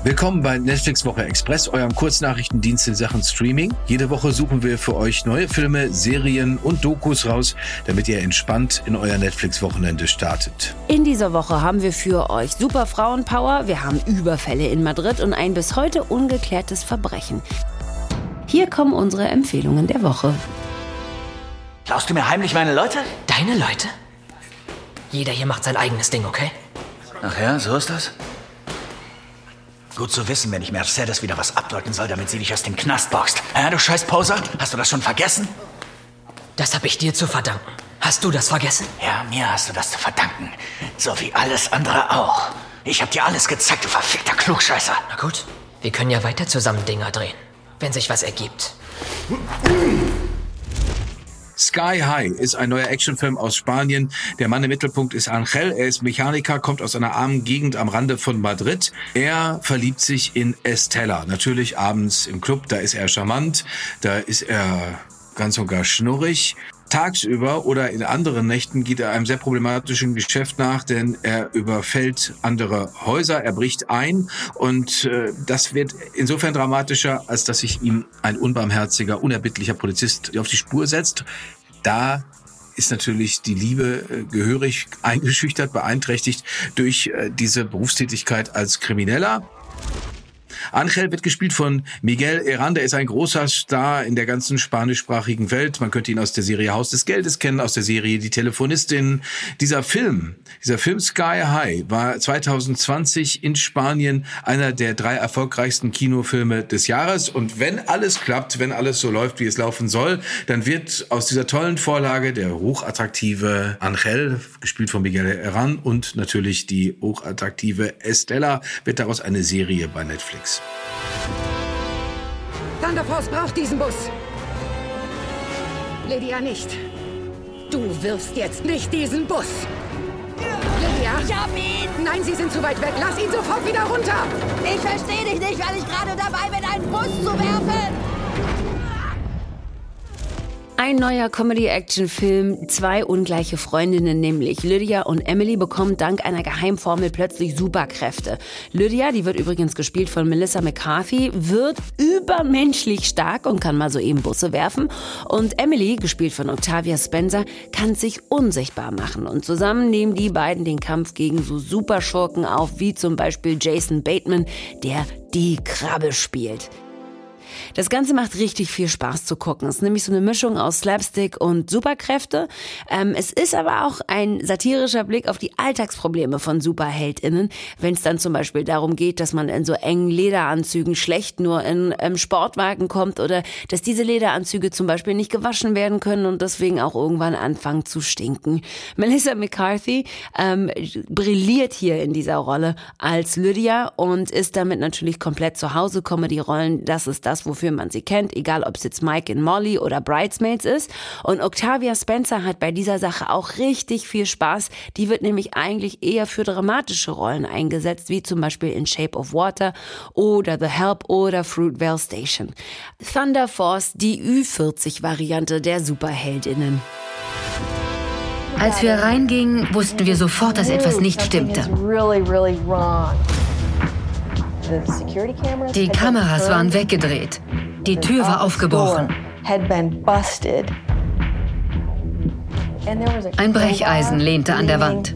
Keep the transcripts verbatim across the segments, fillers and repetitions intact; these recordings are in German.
Willkommen bei Netflix Woche Express, eurem Kurznachrichtendienst in Sachen Streaming. Jede Woche suchen wir für euch neue Filme, Serien und Dokus raus, damit ihr entspannt in euer Netflix-Wochenende startet. In dieser Woche haben wir für euch Super Frauenpower, wir haben Überfälle in Madrid und ein bis heute ungeklärtes Verbrechen. Hier kommen unsere Empfehlungen der Woche. Klaust du mir heimlich meine Leute? Deine Leute? Jeder hier macht sein eigenes Ding, okay? Ach ja, so ist das? Gut zu wissen, wenn ich Mercedes wieder was abdeuten soll, damit sie dich aus dem Knast boxt. Ja, du scheiß Poser, hast du das schon vergessen? Das hab ich dir zu verdanken. Hast du das vergessen? Ja, mir hast du das zu verdanken. So wie alles andere auch. Ich hab dir alles gezeigt, du verfickter Klugscheißer. Na gut, wir können ja weiter zusammen Dinger drehen, wenn sich was ergibt. Sky High ist ein neuer Actionfilm aus Spanien. Der Mann im Mittelpunkt ist Angel. Er ist Mechaniker, kommt aus einer armen Gegend am Rande von Madrid. Er verliebt sich in Estella. Natürlich abends im Club, da ist er charmant, da ist er ganz und gar schnurrig. Tagsüber oder in anderen Nächten geht er einem sehr problematischen Geschäft nach, denn er überfällt andere Häuser, er bricht ein und äh, das wird insofern dramatischer, als dass sich ihm ein unbarmherziger, unerbittlicher Polizist auf die Spur setzt. Da ist natürlich die Liebe äh, gehörig eingeschüchtert, beeinträchtigt durch äh, diese Berufstätigkeit als Krimineller. Angel wird gespielt von Miguel Herrán, der ist ein großer Star in der ganzen spanischsprachigen Welt. Man könnte ihn aus der Serie Haus des Geldes kennen, aus der Serie Die Telefonistin. Dieser Film, dieser Film Sky High war zwanzig zwanzig in Spanien einer der drei erfolgreichsten Kinofilme des Jahres. Und wenn alles klappt, wenn alles so läuft, wie es laufen soll, dann wird aus dieser tollen Vorlage der hochattraktive Angel, gespielt von Miguel Herrán, und natürlich die hochattraktive Estella, wird daraus eine Serie bei Netflix. Thunder Force braucht diesen Bus. Lydia nicht. Du wirfst jetzt nicht diesen Bus. Lydia? Ich hab ihn! Nein, Sie sind zu weit weg. Lass ihn sofort wieder runter! Ich verstehe dich nicht, weil ich gerade dabei bin, einen Bus zu werfen! Ein neuer Comedy-Action-Film, zwei ungleiche Freundinnen, nämlich Lydia und Emily, bekommen dank einer Geheimformel plötzlich Superkräfte. Lydia, die wird übrigens gespielt von Melissa McCarthy, wird übermenschlich stark und kann mal so eben Busse werfen. Und Emily, gespielt von Octavia Spencer, kann sich unsichtbar machen. Und zusammen nehmen die beiden den Kampf gegen so Superschurken auf, wie zum Beispiel Jason Bateman, der die Krabbe spielt. Das Ganze macht richtig viel Spaß zu gucken. Es ist nämlich so eine Mischung aus Slapstick und Superkräfte. Ähm, es ist aber auch ein satirischer Blick auf die Alltagsprobleme von SuperheldInnen, wenn es dann zum Beispiel darum geht, dass man in so engen Lederanzügen schlecht nur in ähm, Sportwagen kommt oder dass diese Lederanzüge zum Beispiel nicht gewaschen werden können und deswegen auch irgendwann anfangen zu stinken. Melissa McCarthy ähm, brilliert hier in dieser Rolle als Lydia und ist damit natürlich komplett zu Hause. Comedy-Rollen, das ist das, wofür man sie kennt, egal ob es jetzt Mike in Molly oder Bridesmaids ist. Und Octavia Spencer hat bei dieser Sache auch richtig viel Spaß. Die wird nämlich eigentlich eher für dramatische Rollen eingesetzt, wie zum Beispiel in Shape of Water oder The Help oder Fruitvale Station. Thunder Force, die Ü vierzig Variante der Superheldinnen. Als wir reingingen, wussten wir sofort, dass etwas nicht stimmte. Die Kameras waren weggedreht. Die Tür war aufgebrochen. Ein Brecheisen lehnte an der Wand.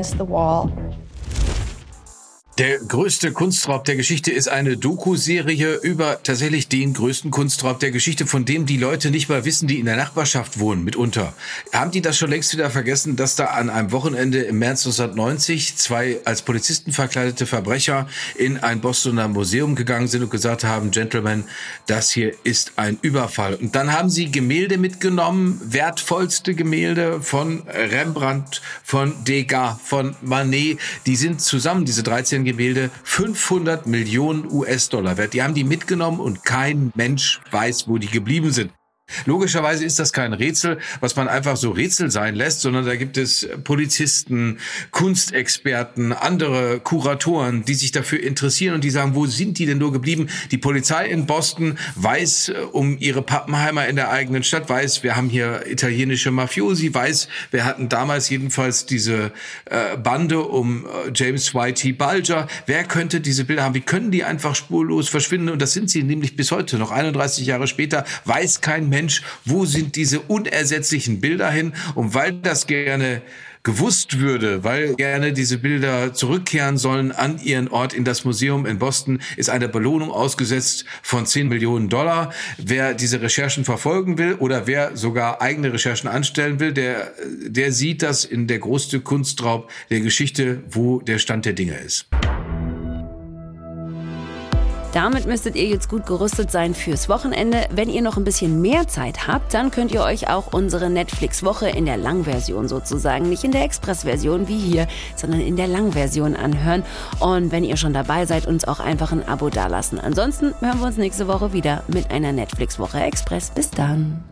Der größte Kunstraub der Geschichte ist eine Doku-Serie über tatsächlich den größten Kunstraub der Geschichte, von dem die Leute nicht mal wissen, die in der Nachbarschaft wohnen, mitunter. Haben die das schon längst wieder vergessen, dass da an einem Wochenende im März neunzehnhundertneunzig zwei als Polizisten verkleidete Verbrecher in ein Bostoner Museum gegangen sind und gesagt haben, Gentlemen, das hier ist ein Überfall. Und dann haben sie Gemälde mitgenommen, wertvollste Gemälde von Rembrandt, von Degas, von Manet. Die sind zusammen, diese dreizehn Gemälde, fünfhundert Millionen U S-Dollar wert. Die haben die mitgenommen und kein Mensch weiß, wo die geblieben sind. Logischerweise ist das kein Rätsel, was man einfach so Rätsel sein lässt, sondern da gibt es Polizisten, Kunstexperten, andere Kuratoren, die sich dafür interessieren und die sagen, wo sind die denn nur geblieben? Die Polizei in Boston weiß um ihre Pappenheimer in der eigenen Stadt, weiß, wir haben hier italienische Mafiosi, weiß, wir hatten damals jedenfalls diese äh, Bande um äh, James Whitey Bulger. Wer könnte diese Bilder haben? Wie können die einfach spurlos verschwinden? Und das sind sie nämlich bis heute, noch einunddreißig Jahre später, weiß kein Mensch, Mensch, wo sind diese unersetzlichen Bilder hin? Und weil das gerne gewusst würde, weil gerne diese Bilder zurückkehren sollen an ihren Ort in das Museum in Boston, ist eine Belohnung ausgesetzt von zehn Millionen Dollar. Wer diese Recherchen verfolgen will oder wer sogar eigene Recherchen anstellen will, der, der sieht das in der größte Kunstraub der Geschichte, wo der Stand der Dinge ist. Damit müsstet ihr jetzt gut gerüstet sein fürs Wochenende. Wenn ihr noch ein bisschen mehr Zeit habt, dann könnt ihr euch auch unsere Netflix-Woche in der Langversion sozusagen, nicht in der Express-Version wie hier, sondern in der Langversion anhören. Und wenn ihr schon dabei seid, uns auch einfach ein Abo dalassen. Ansonsten hören wir uns nächste Woche wieder mit einer Netflix-Woche Express. Bis dann.